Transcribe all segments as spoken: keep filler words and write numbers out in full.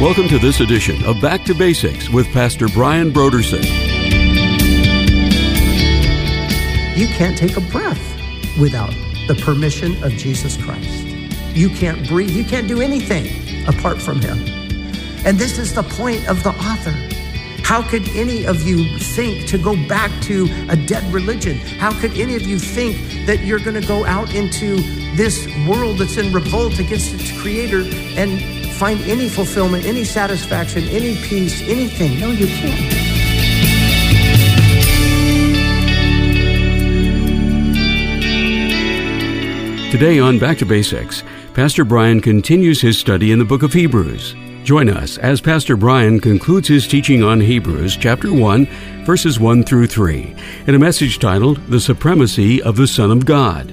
Welcome to this edition of Back to Basics with Pastor Brian Brodersen. You can't take a breath without the permission of Jesus Christ. You can't breathe. You can't do anything apart from him. And this is the point of the author. How could any of you think to go back to a dead religion? How could any of you think that you're going to go out into this world that's in revolt against its creator and find any fulfillment, any satisfaction, any peace, anything? No, you can't. Today on Back to Basics, Pastor Brian continues his study in the book of Hebrews. Join us as Pastor Brian concludes his teaching on Hebrews chapter one, verses one through three, in a message titled, The Supremacy of the Son of God.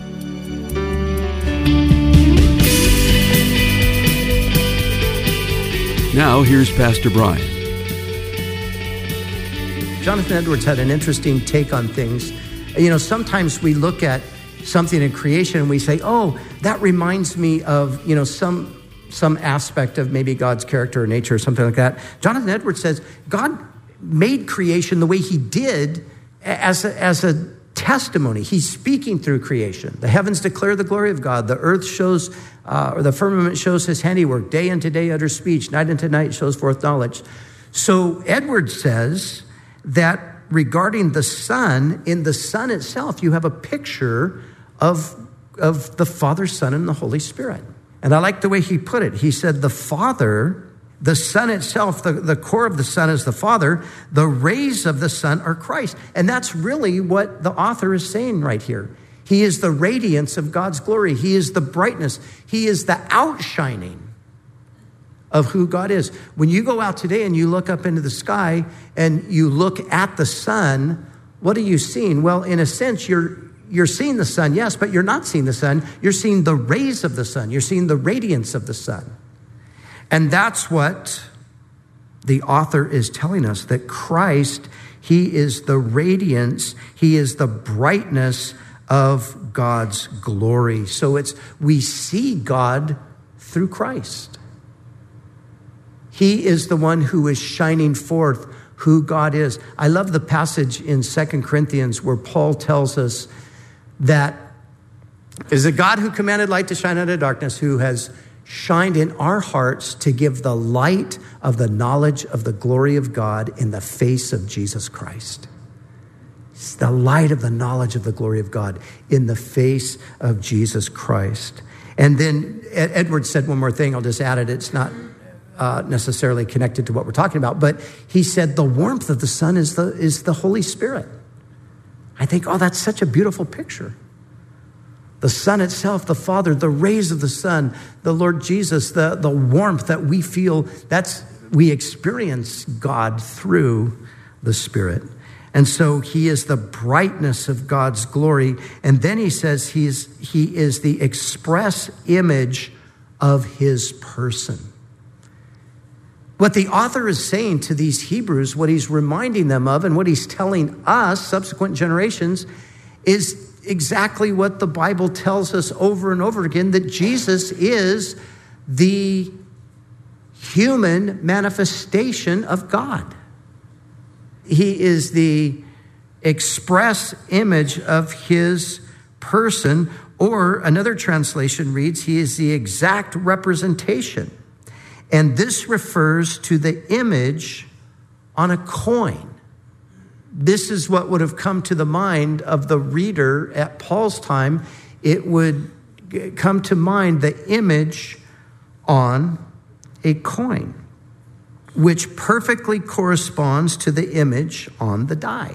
Now, here's Pastor Brian. Jonathan Edwards had an interesting take on things. You know, sometimes we look at something in creation and we say, oh, that reminds me of, you know, some some aspect of maybe God's character or nature or something like that. Jonathan Edwards says God made creation the way he did as a, as a testimony. He's speaking through creation. The heavens declare the glory of God. The earth shows, uh, or the firmament shows his handiwork. Day unto day utters speech. Night unto night shows forth knowledge. So Edwards says that regarding the Son, in the Son itself, you have a picture of, of the Father, Son, and the Holy Spirit. And I like the way he put it. He said, the Father, the Son itself, the, the core of the Son is the Father. The rays of the Son are Christ. And that's really what the author is saying right here. He is the radiance of God's glory. He is the brightness. He is the outshining of who God is. When you go out today and you look up into the sky and you look at the sun, what are you seeing? Well, in a sense, you're You're seeing the sun, yes, but you're not seeing the sun. You're seeing the rays of the sun. You're seeing the radiance of the sun. And that's what the author is telling us, that Christ, he is the radiance, he is the brightness of God's glory. So it's, we see God through Christ. He is the one who is shining forth who God is. I love the passage in Second Corinthians where Paul tells us that is a God who commanded light to shine out of darkness, who has shined in our hearts to give the light of the knowledge of the glory of God in the face of Jesus Christ. It's the light of the knowledge of the glory of God in the face of Jesus Christ. And then Edwards said one more thing. I'll just add it. It's not uh, necessarily connected to what we're talking about, but he said the warmth of the sun is the is the Holy Spirit. I think, oh, that's such a beautiful picture. The sun itself, the Father, the rays of the sun, the Lord Jesus, the, the warmth that we feel, that's, we experience God through the Spirit. And so he is the brightness of God's glory. And then he says he is, he is the express image of his person. What the author is saying to these Hebrews, what he's reminding them of and what he's telling us, subsequent generations, is exactly what the Bible tells us over and over again, that Jesus is the human manifestation of God. He is the express image of his person, or another translation reads, he is the exact representation. And this refers to the image on a coin. This is what would have come to the mind of the reader at Paul's time. It would come to mind the image on a coin, which perfectly corresponds to the image on the die.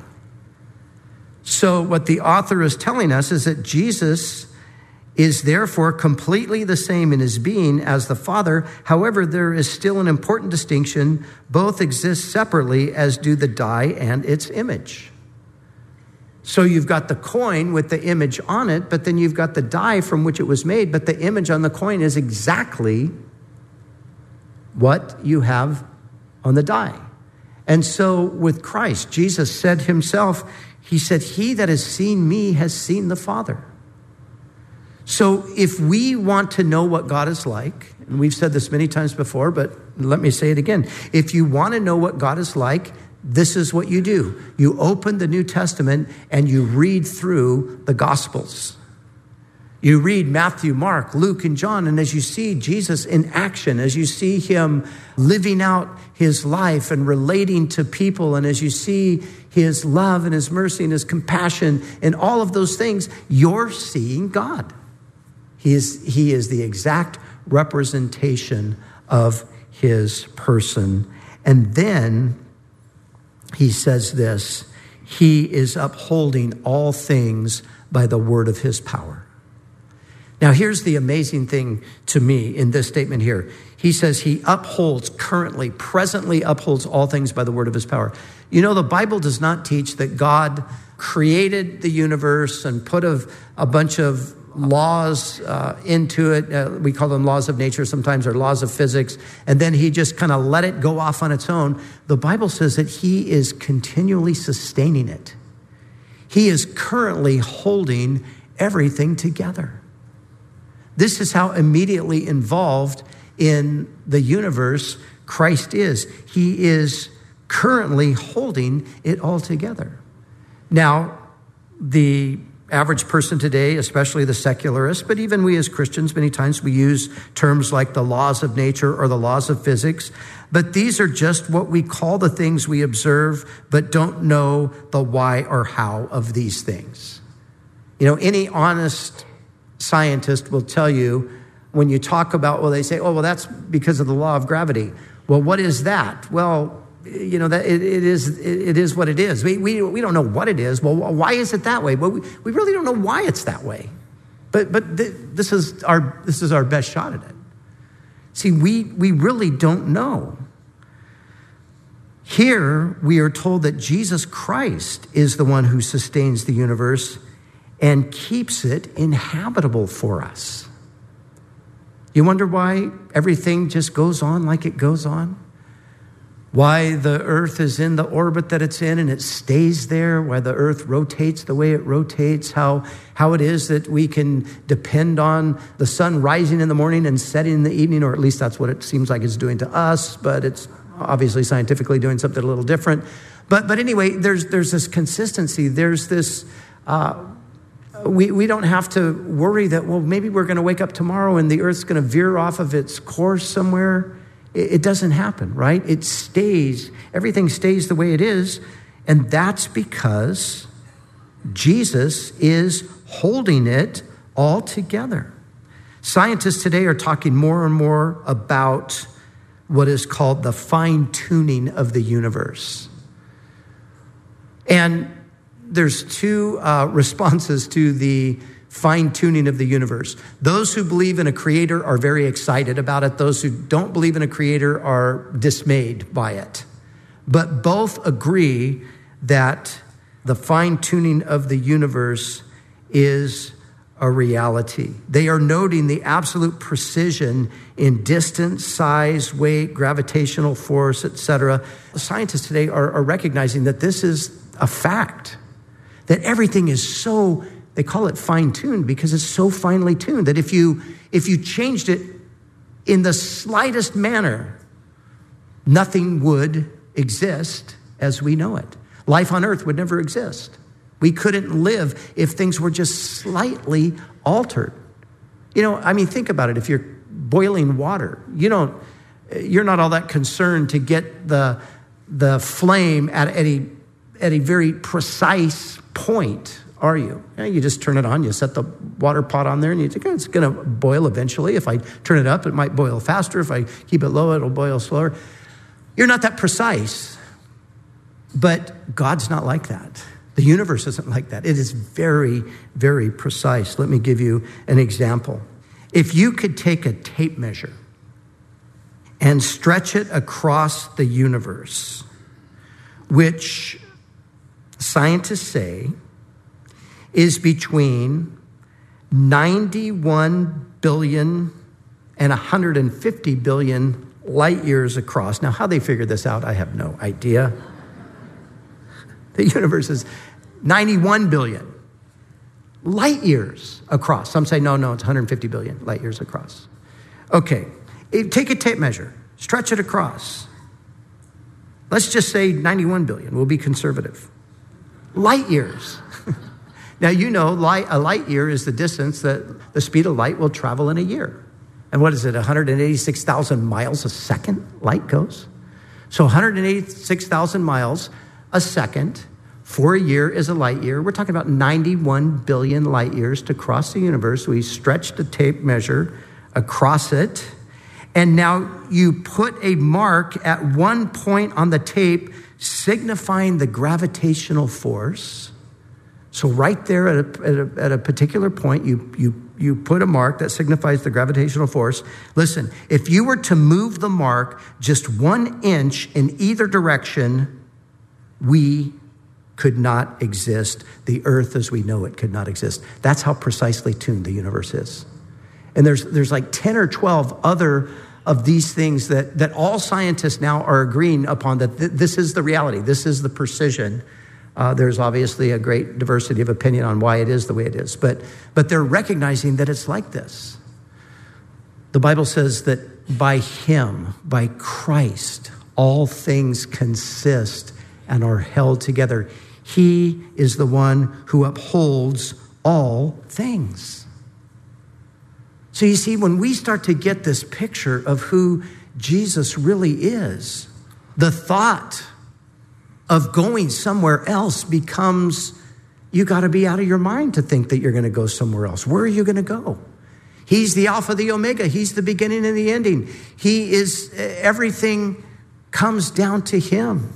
So what the author is telling us is that Jesus is therefore completely the same in his being as the Father. However, there is still an important distinction. Both exist separately, as do the die and its image. So you've got the coin with the image on it, but then you've got the die from which it was made, but the image on the coin is exactly what you have on the die. And so with Christ, Jesus said himself, he said, he that has seen me has seen the Father. So if we want to know what God is like, and we've said this many times before, but let me say it again. If you want to know what God is like, this is what you do. You open the New Testament and you read through the Gospels. You read Matthew, Mark, Luke, and John, and as you see Jesus in action, as you see him living out his life and relating to people, and as you see his love and his mercy and his compassion and all of those things, you're seeing God. He is, he is the exact representation of his person. And then he says this, he is upholding all things by the word of his power. Now, here's the amazing thing to me in this statement here. He says he upholds currently, presently upholds all things by the word of his power. You know, the Bible does not teach that God created the universe and put a, a bunch of laws uh, into it. Uh, we call them laws of nature sometimes, or laws of physics. And then he just kind of let it go off on its own. The Bible says that he is continually sustaining it. He is currently holding everything together. This is how immediately involved in the universe Christ is. He is currently holding it all together. Now, the average person today, especially the secularist, but even we as Christians, many times we use terms like the laws of nature or the laws of physics. But these are just what we call the things we observe, but don't know the why or how of these things. You know, any honest scientist will tell you when you talk about, well, they say, oh, well, that's because of the law of gravity. Well, what is that? Well, you know, that it, it is it is what it is. We, we we don't know what it is. Well, why is it that way? Well, we, we really don't know why it's that way. But but th- this is our this is our best shot at it. See, we we really don't know. Here we are told that Jesus Christ is the one who sustains the universe and keeps it inhabitable for us. You wonder why everything just goes on like it goes on? Why the earth is in the orbit that it's in and it stays there, why the earth rotates the way it rotates, how, how it is that we can depend on the sun rising in the morning and setting in the evening, or at least that's what it seems like it's doing to us, but it's obviously scientifically doing something a little different. But but anyway, there's there's this consistency. There's this, uh, we, we don't have to worry that, well, maybe we're going to wake up tomorrow and the earth's going to veer off of its course somewhere. It, it doesn't happen, right? It stays, everything stays the way it is. And that's because Jesus is holding it all together. Scientists today are talking more and more about what is called the fine-tuning of the universe. And there's two uh, responses to the fine-tuning of the universe. Those who believe in a creator are very excited about it. Those who don't believe in a creator are dismayed by it. But both agree that the fine-tuning of the universe is a reality. They are noting the absolute precision in distance, size, weight, gravitational force, et cetera. Scientists today are, are recognizing that this is a fact, that everything is so, they call it fine-tuned because it's so finely tuned that if you if you changed it in the slightest manner, nothing would exist as we know it. Life on earth would never exist. We couldn't live if things were just slightly altered. You know, I mean, think about it. If you're boiling water, you don't, you're not all that concerned to get the the flame at, at a at a very precise point, are you? Yeah, you just turn it on, you set the water pot on there, and you think, oh, it's going to boil eventually. If I turn it up, it might boil faster. If I keep it low, it'll boil slower. You're not that precise. But God's not like that. The universe isn't like that. It is very, very precise. Let me give you an example. If you could take a tape measure and stretch it across the universe, which scientists say is between ninety-one billion and one hundred fifty billion light years across. Now, how they figured this out, I have no idea. The universe is ninety-one billion. light years across. Some say, no, no, it's one hundred fifty billion light years across. Okay, take a tape measure, stretch it across. Let's just say ninety-one billion. We'll be conservative. Light years. Now, you know, light, a light year is the distance that the speed of light will travel in a year. And what is it, one hundred eighty-six thousand miles a second light goes? So one hundred eighty-six thousand miles a second for a year is a light year. We're talking about ninety-one billion light years to cross the universe. We stretched a tape measure across it. And now you put a mark at one point on the tape signifying the gravitational force. So right there at a, at a, at a particular point, you, you, you put a mark that signifies the gravitational force. Listen, if you were to move the mark just one inch in either direction, we could not exist. The earth as we know it could not exist. That's how precisely tuned the universe is. And there's, there's like ten or twelve other of these things that, that all scientists now are agreeing upon that th- this is the reality. This is the precision. Uh, there's obviously a great diversity of opinion on why it is the way it is, but, but they're recognizing that it's like this. The Bible says that by him, by Christ, all things consist and are held together. He is the one who upholds all things. So you see, when we start to get this picture of who Jesus really is, the thought of going somewhere else becomes, you got to be out of your mind to think that you're going to go somewhere else. Where are you going to go? He's the Alpha, the Omega. He's the beginning and the ending. He is, everything comes down to him.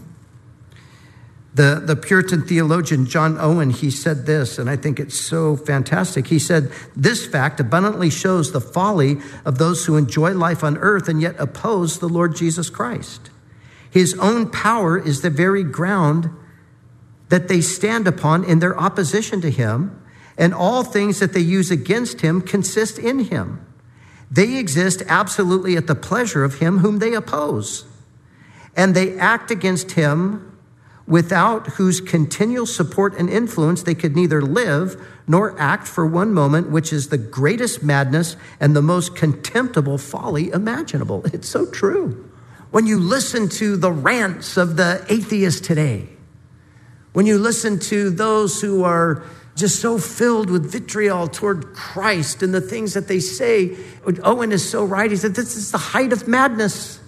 The, the Puritan theologian John Owen, he said this, and I think it's so fantastic. He said, this fact abundantly shows the folly of those who enjoy life on earth and yet oppose the Lord Jesus Christ. His own power is the very ground that they stand upon in their opposition to him, and all things that they use against him consist in him. They exist absolutely at the pleasure of him whom they oppose, and they act against him without whose continual support and influence they could neither live nor act for one moment, which is the greatest madness and the most contemptible folly imaginable. It's so true. When you listen to the rants of the atheists today, when you listen to those who are just so filled with vitriol toward Christ and the things that they say, Owen is so right. He said, this is the height of madness.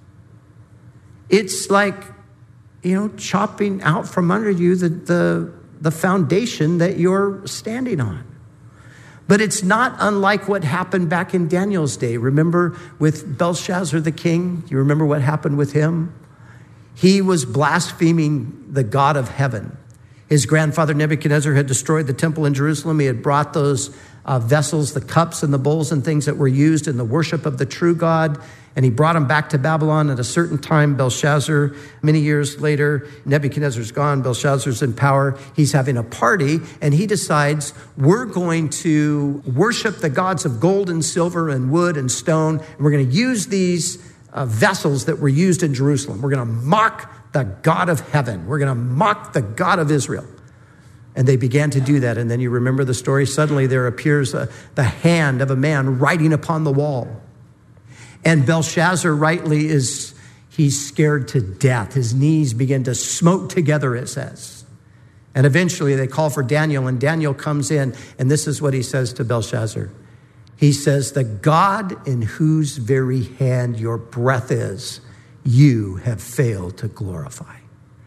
It's like, you know, chopping out from under you the, the, the foundation that you're standing on. But it's not unlike what happened back in Daniel's day. Remember with Belshazzar the king? You remember what happened with him? He was blaspheming the God of heaven. His grandfather Nebuchadnezzar had destroyed the temple in Jerusalem. He had brought those uh, vessels, the cups and the bowls and things that were used in the worship of the true God, and he brought them back to Babylon. At a certain time, Belshazzar, many years later, Nebuchadnezzar's gone, Belshazzar's in power. He's having a party, and he decides, we're going to worship the gods of gold and silver and wood and stone, and we're going to use these uh, vessels that were used in Jerusalem. We're going to mock the God of heaven. We're going to mock the God of Israel. And they began to do that. And then you remember the story. Suddenly there appears a, the hand of a man writing upon the wall. And Belshazzar rightly is, he's scared to death. His knees begin to smote together, it says. And eventually they call for Daniel, and Daniel comes in, and this is what he says to Belshazzar. He says, the God in whose very hand your breath is, you have failed to glorify.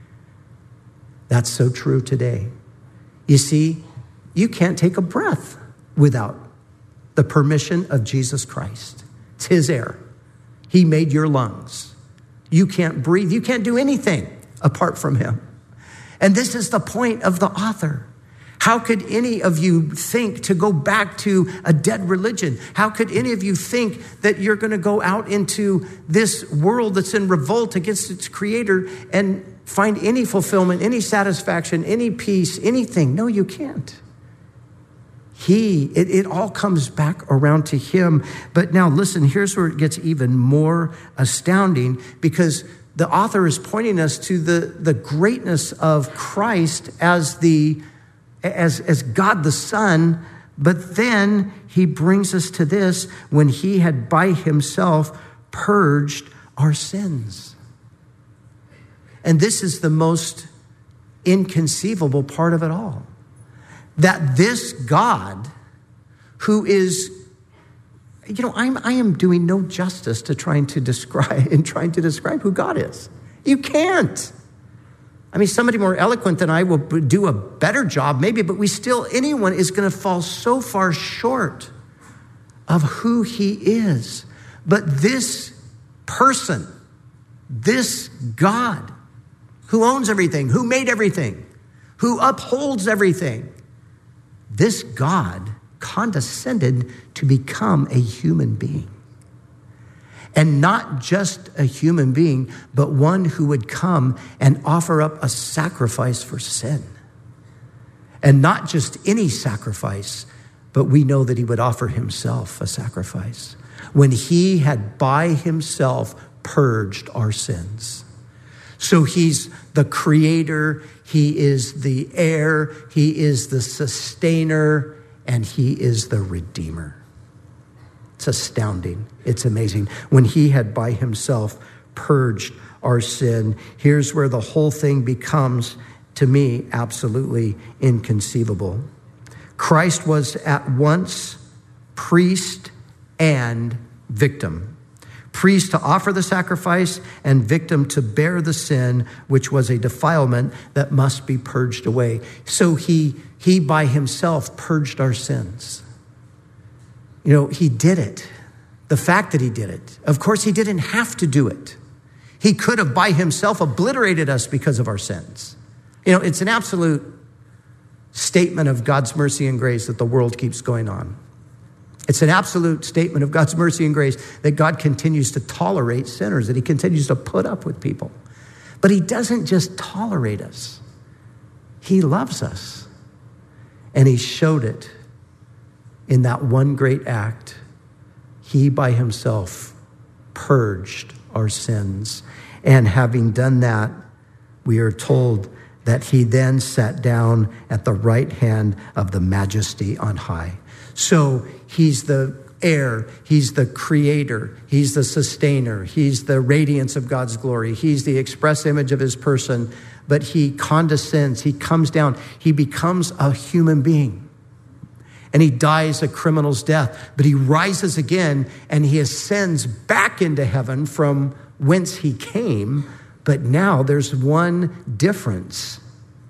That's so true today. You see, you can't take a breath without the permission of Jesus Christ. It's his air. He made your lungs. You can't breathe. You can't do anything apart from him. And this is the point of the author. How could any of you think to go back to a dead religion? How could any of you think that you're going to go out into this world that's in revolt against its creator and find any fulfillment, any satisfaction, any peace, anything? No, you can't. He, it, it all comes back around to him. But now listen, here's where it gets even more astounding, because the author is pointing us to the, the greatness of Christ as the as, as God the Son, but then he brings us to this when he had by himself purged our sins. And this is the most inconceivable part of it all. That this God who is, you know, I'm, I am doing no justice to trying to describe in trying to describe who God is. You can't. I mean, somebody more eloquent than I will do a better job, maybe, but we still, anyone is going to fall so far short of who he is. But this person, this God, who owns everything, who made everything, who upholds everything, this God condescended to become a human being. And not just a human being, but one who would come and offer up a sacrifice for sin. And not just any sacrifice, but we know that he would offer himself a sacrifice when he had by himself purged our sins. So he's the creator, he is the heir, he is the sustainer, and he is the redeemer. It's astounding. It's amazing. When he had by himself purged our sin, here's where the whole thing becomes, to me, absolutely inconceivable. Christ was at once priest and victim. Priest to offer the sacrifice and victim to bear the sin, which was a defilement that must be purged away. So he, he by himself purged our sins. You know, he did it. The fact that he did it. Of course, he didn't have to do it. He could have by himself obliterated us because of our sins. You know, it's an absolute statement of God's mercy and grace that the world keeps going on. It's an absolute statement of God's mercy and grace that God continues to tolerate sinners, that he continues to put up with people. But he doesn't just tolerate us. He loves us. And he showed it in that one great act. He by himself purged our sins. And having done that, we are told that he then sat down at the right hand of the Majesty on high. So he's the heir, he's the creator, he's the sustainer, he's the radiance of God's glory, he's the express image of his person, but he condescends, he comes down, he becomes a human being. And he dies a criminal's death, but he rises again and he ascends back into heaven from whence he came. But now there's one difference.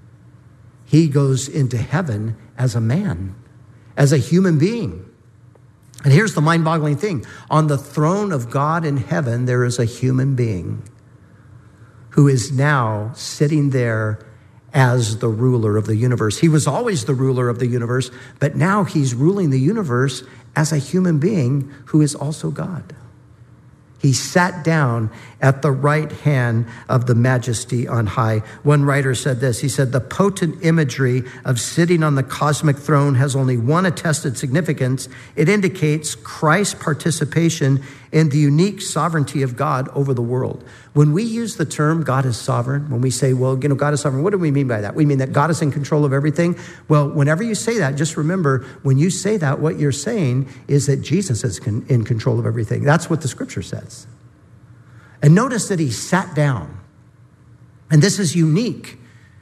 He goes into heaven as a man, as a human being. And here's the mind-boggling thing. On the throne of God in heaven, there is a human being who is now sitting there as the ruler of the universe. He was always the ruler of the universe, but now he's ruling the universe as a human being who is also God. He sat down at the right hand of the Majesty on high. One writer said this. He said, the potent imagery of sitting on the cosmic throne has only one attested significance. It indicates Christ's participation in the unique sovereignty of God over the world. When we use the term God is sovereign, when we say, well, you know, God is sovereign, what do we mean by that? We mean that God is in control of everything. Well, whenever you say that, just remember, when you say that, what you're saying is that Jesus is con- in control of everything. That's what the scripture says. And notice that he sat down. And this is unique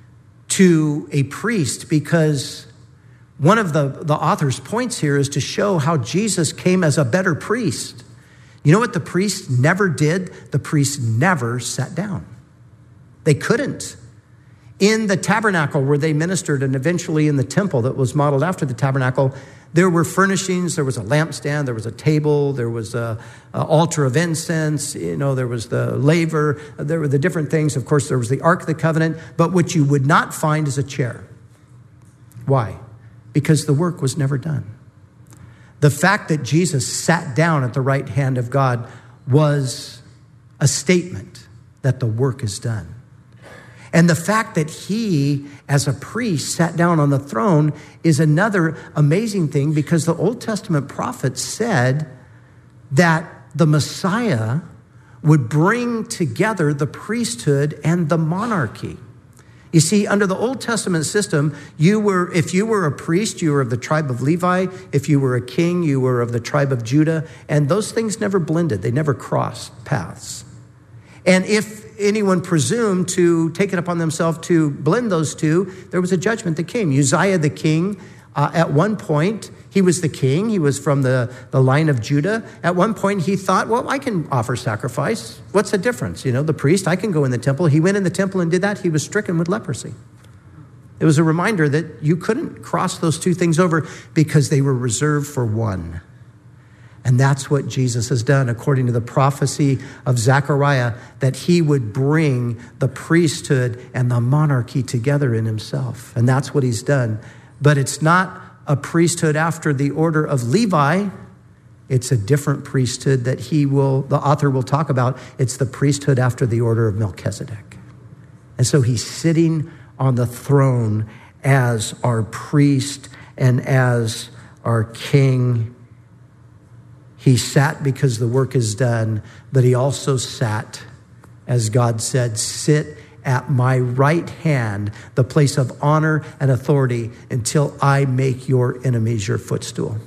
to a priest because one of the, the author's points here is to show how Jesus came as a better priest. You know what the priests never did? The priests never sat down. They couldn't. In the tabernacle where they ministered and eventually in the temple that was modeled after the tabernacle, there were furnishings. There was a lampstand. There was a table. There was a, a altar of incense. You know, there was the laver. There were the different things. Of course, there was the Ark of the Covenant. But what you would not find is a chair. Why? Because the work was never done. The fact that Jesus sat down at the right hand of God was a statement that the work is done. And the fact that he, as a priest, sat down on the throne is another amazing thing because the Old Testament prophets said that the Messiah would bring together the priesthood and the monarchy. You see, under the Old Testament system, you were, if you were a priest, you were of the tribe of Levi. If you were a king, you were of the tribe of Judah. And those things never blended. They never crossed paths. And if anyone presumed to take it upon themselves to blend those two, there was a judgment that came. Uzziah the king, uh, at one point, he was the king. He was from the, the line of Judah. At one point, he thought, well, I can offer sacrifice. What's the difference? You know, the priest, I can go in the temple. He went in the temple and did that. He was stricken with leprosy. It was a reminder that you couldn't cross those two things over because they were reserved for one. And that's what Jesus has done, according to the prophecy of Zechariah, that he would bring the priesthood and the monarchy together in himself. And that's what he's done. But it's not a priesthood after the order of Levi. It's a different priesthood that he will, the author will talk about. It's the priesthood after the order of Melchizedek. And so he's sitting on the throne as our priest and as our king. He sat because the work is done, but he also sat, as God said, sit at my right hand, the place of honor and authority, until I make your enemies your footstool.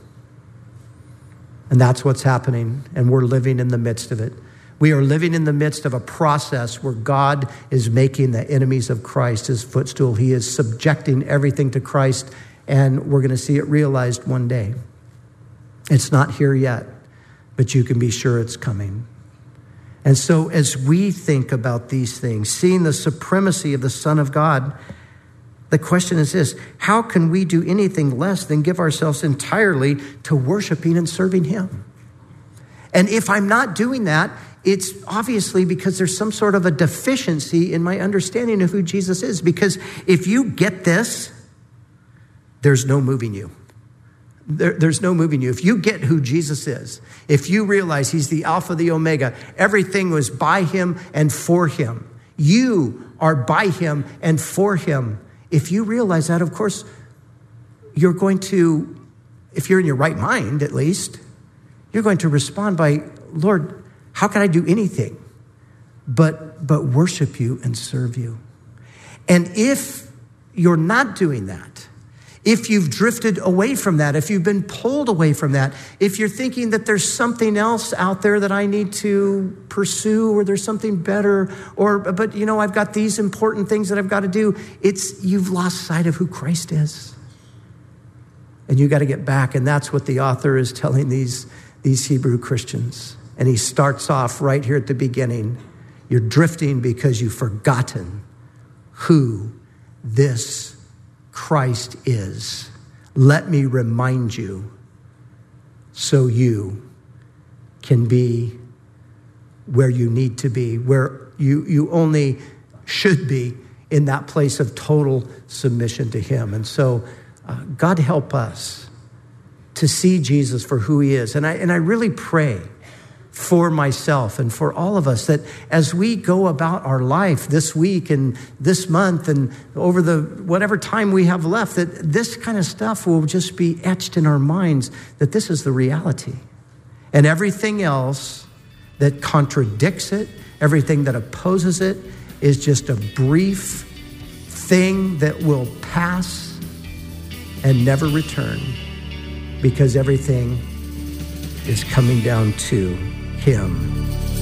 And that's what's happening, and we're living in the midst of it. We are living in the midst of a process where God is making the enemies of Christ his footstool. He is subjecting everything to Christ, and we're going to see it realized one day. It's not here yet, but you can be sure it's coming. And so as we think about these things, seeing the supremacy of the Son of God, the question is this: how can we do anything less than give ourselves entirely to worshiping and serving him? And if I'm not doing that, it's obviously because there's some sort of a deficiency in my understanding of who Jesus is. Because if you get this, there's no moving you. There, there's no moving you. If you get who Jesus is, if you realize he's the Alpha, the Omega, everything was by him and for him. You are by him and for him. If you realize that, of course, you're going to, if you're in your right mind at least, you're going to respond by, Lord, how can I do anything but, but worship you and serve you? And if you're not doing that, if you've drifted away from that, if you've been pulled away from that, if you're thinking that there's something else out there that I need to pursue, or there's something better, or, but you know, I've got these important things that I've got to do, it's, you've lost sight of who Christ is. And you got to get back. And that's what the author is telling these, these Hebrew Christians. And he starts off right here at the beginning. You're drifting because you've forgotten who this Christ is. Let me remind you so you can be where you need to be, where you, you only should be, in that place of total submission to him. And so uh, God help us to see Jesus for who he is. And I, and I really pray for myself and for all of us that as we go about our life this week and this month and over the whatever time we have left, that this kind of stuff will just be etched in our minds, that this is the reality. And everything else that contradicts it, everything that opposes it, is just a brief thing that will pass and never return, because everything is coming down to him.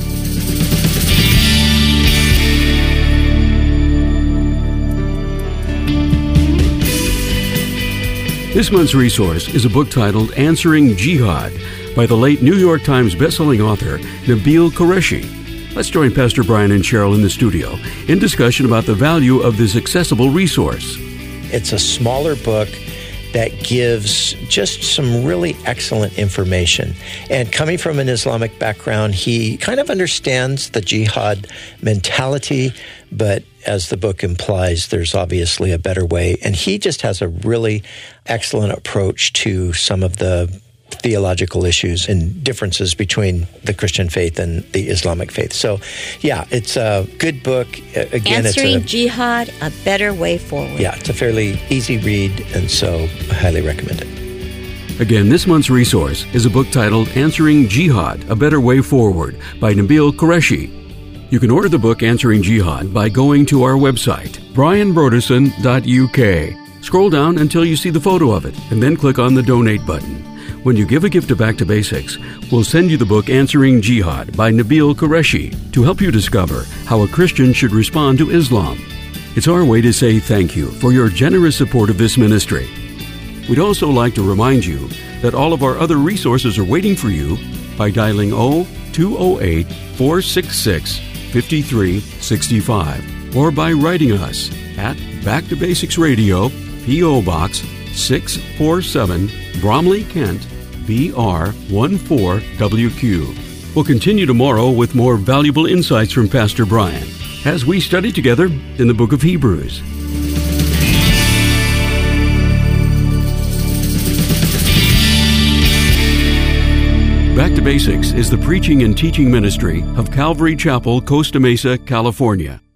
This month's resource is a book titled Answering Jihad by the late New York Times bestselling author Nabeel Qureshi. Let's join Pastor Brian and Cheryl in the studio in discussion about the value of this accessible resource. It's a smaller book that gives just some really excellent information. And coming from an Islamic background, he kind of understands the jihad mentality, but as the book implies, there's obviously a better way. And he just has a really excellent approach to some of the theological issues and differences between the Christian faith and the Islamic faith. So, yeah, it's a good book. Again, Answering it's a, Jihad, A Better Way Forward. Yeah, it's a fairly easy read, and so I highly recommend it. Again, this month's resource is a book titled Answering Jihad, A Better Way Forward by Nabeel Qureshi. You can order the book Answering Jihad by going to our website, brian broderson dot u k. Scroll down until you see the photo of it, and then click on the Donate button. When you give a gift to Back to Basics, we'll send you the book Answering Jihad by Nabil Qureshi to help you discover how a Christian should respond to Islam. It's our way to say thank you for your generous support of this ministry. We'd also like to remind you that all of our other resources are waiting for you by dialing zero two zero eight, four six six, five three six five or by writing us at Back to Basics Radio, P O. Box six forty-seven, Bromley, Kent, B R one four W Q. We'll continue tomorrow with more valuable insights from Pastor Brian as we study together in the book of Hebrews. Back to Basics is the preaching and teaching ministry of Calvary Chapel, Costa Mesa, California.